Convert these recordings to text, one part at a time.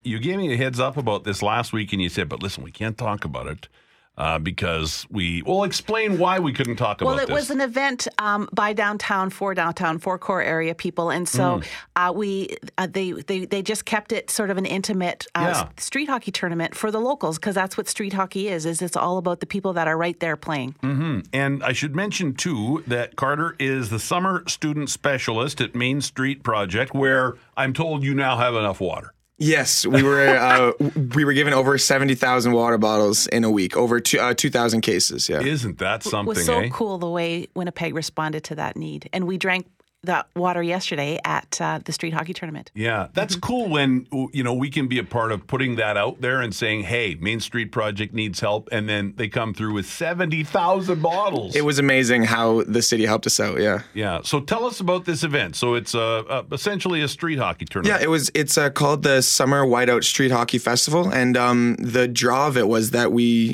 You gave me a heads up about this last week, and you said, but listen, we can't talk about it because we'll explain why we couldn't talk about this. Well, it was an event by downtown for core area people. And so they just kept it sort of an intimate street hockey tournament for the locals, because that's what street hockey is it's all about the people that are right there playing. Mm-hmm. And I should mention, too, that Carter is the summer student specialist at Main Street Project, where I'm told you now have enough water. Yes, we were given over 70,000 water bottles in a week, over 2,000 cases. Yeah, isn't that something? It was so cool the way Winnipeg responded to that need, and we drank that water yesterday at the street hockey tournament. Yeah, that's cool when we can be a part of putting that out there and saying, "Hey, Main Street Project needs help," and then they come through with 70,000 bottles. It was amazing how the city helped us out. Yeah. Yeah. So tell us about this event. So it's essentially a street hockey tournament. Yeah, it's called the Summer Whiteout Street Hockey Festival, and the draw of it was that we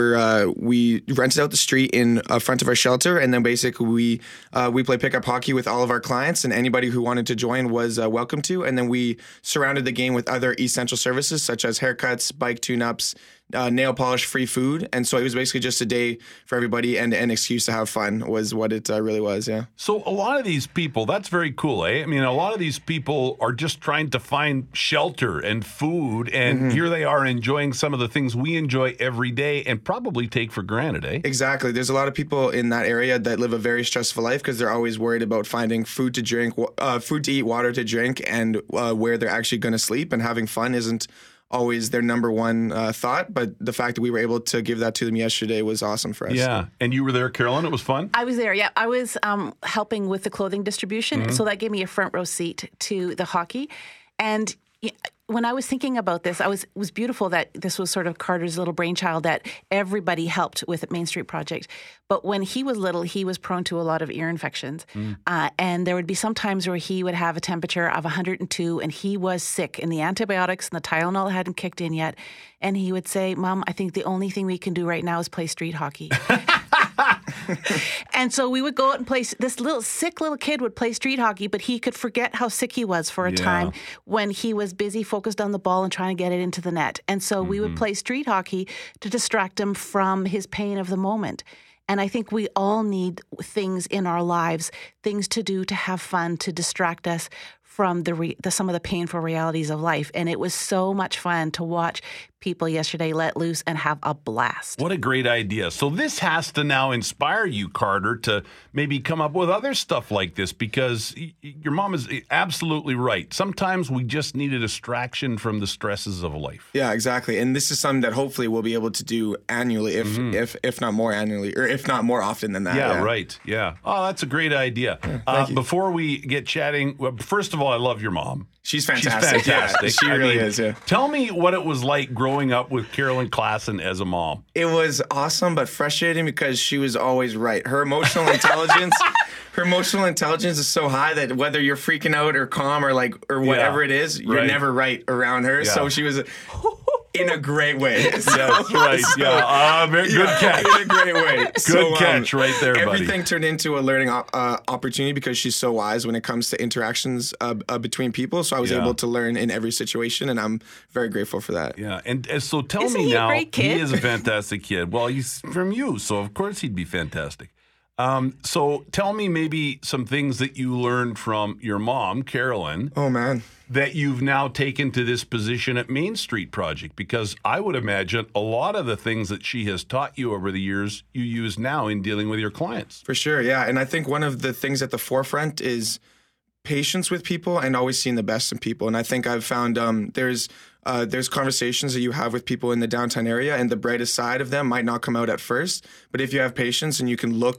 rented out the street in front of our shelter, and then basically we play pickup hockey with all of our clients, and anybody who wanted to join was welcome to. And then we surrounded the game with other essential services such as haircuts, bike tune-ups, nail polish, free food. And so it was basically just a day for everybody and an excuse to have fun was what it really was, yeah. So a lot of these people, that's very cool, eh? I mean, a lot of these people are just trying to find shelter and food, and here they are enjoying some of the things we enjoy every day and probably take for granted, eh? Exactly. There's a lot of people in that area that live a very stressful life because they're always worried about finding food to drink, food to eat, water to drink, and where they're actually going to sleep, and having fun isn't always their number one thought, but the fact that we were able to give that to them yesterday was awesome for us. Yeah, and you were there, Carolyn. It was fun? I was there, yeah. I was helping with the clothing distribution, so that gave me a front row seat to the hockey. And when I was thinking about this, it was beautiful that this was sort of Carter's little brainchild that everybody helped with at Main Street Project. But when he was little, he was prone to a lot of ear infections. And there would be some times where he would have a temperature of 102 and he was sick and the antibiotics and the Tylenol hadn't kicked in yet. And he would say, "Mom, I think the only thing we can do right now is play street hockey." And so we would go out and play. This sick little kid would play street hockey, but he could forget how sick he was for a time when he was busy focused on the ball and trying to get it into the net. And so we would play street hockey to distract him from his pain of the moment. And I think we all need things in our lives, things to do, to have fun, to distract us from some of the painful realities of life. And it was so much fun to watch people yesterday let loose and have a blast. What a great idea. So this has to now inspire you, Carter, to maybe come up with other stuff like this, because your mom is absolutely right. Sometimes we just need a distraction from the stresses of life. Yeah, exactly. And this is something that hopefully we'll be able to do annually, if not more annually, or if not more often than that. Yeah, right. Yeah. Oh, that's a great idea. Before we get chatting, first of all, I love your mom. She's fantastic. Yeah, she really is, yeah. Tell me what it was like growing up with Carolyn Klassen as a mom. It was awesome, but frustrating because she was always right. Her emotional intelligence is so high that whether you're freaking out or calm or whatever it is, you're never right around her. Yeah. So she was in a great way. So, that's right. Good catch. In a great way. Good catch right there, buddy. Everything turned into a learning opportunity because she's so wise when it comes to interactions between people. So I was able to learn in every situation, and I'm very grateful for that. Yeah, and so tell Isn't me he now, a great kid? He is a fantastic kid. Well, he's from you, so of course he'd be fantastic. So tell me maybe some things that you learned from your mom, Carolyn. Oh, man. That you've now taken to this position at Main Street Project, because I would imagine a lot of the things that she has taught you over the years, you use now in dealing with your clients. For sure, yeah. And I think one of the things at the forefront is patience with people and always seeing the best in people. And I think I've found there's conversations that you have with people in the downtown area, and the brightest side of them might not come out at first. But if you have patience and you can look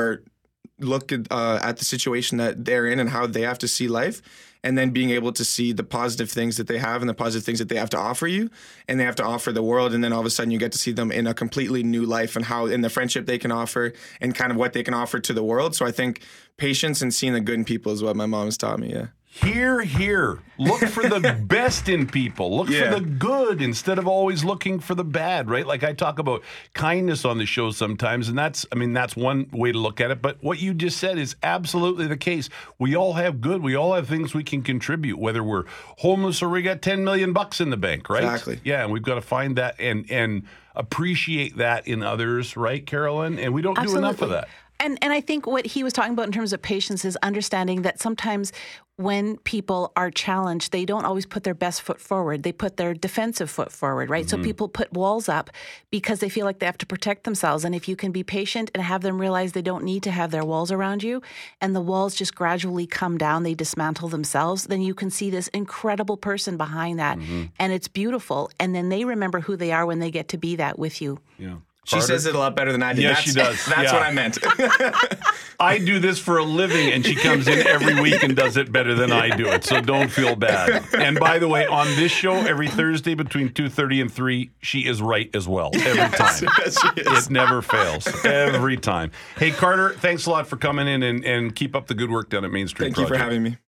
at the situation that they're in and how they have to see life, and then being able to see the positive things that they have and the positive things that they have to offer you and they have to offer the world. And then all of a sudden you get to see them in a completely new life and how in the friendship they can offer and kind of what they can offer to the world. So I think patience and seeing the good in people is what my mom has taught me. Yeah. Hear, hear. Look for the best in people. Look for the good instead of always looking for the bad, right? Like I talk about kindness on the show sometimes, and that's one way to look at it. But what you just said is absolutely the case. We all have good. We all have things we can contribute, whether we're homeless or we got $10 million in the bank, right? Exactly. Yeah, and we've got to find that and appreciate that in others, right, Carolyn? And we don't do enough of that. And I think what he was talking about in terms of patience is understanding that sometimes when people are challenged, they don't always put their best foot forward. They put their defensive foot forward, right? So people put walls up because they feel like they have to protect themselves. And if you can be patient and have them realize they don't need to have their walls around you, and the walls just gradually come down, they dismantle themselves, then you can see this incredible person behind that. And it's beautiful. And then they remember who they are when they get to be that with you. Yeah. She says it a lot better than I did. Yes, she does. That's what I meant. I do this for a living, and she comes in every week and does it better than I do it, so don't feel bad. And by the way, on this show, every Thursday between 2:30 and 3, she is right as well, every time. Yes, she is. It never fails, every time. Hey, Carter, thanks a lot for coming in, and keep up the good work down at Main Street Thank you for having me.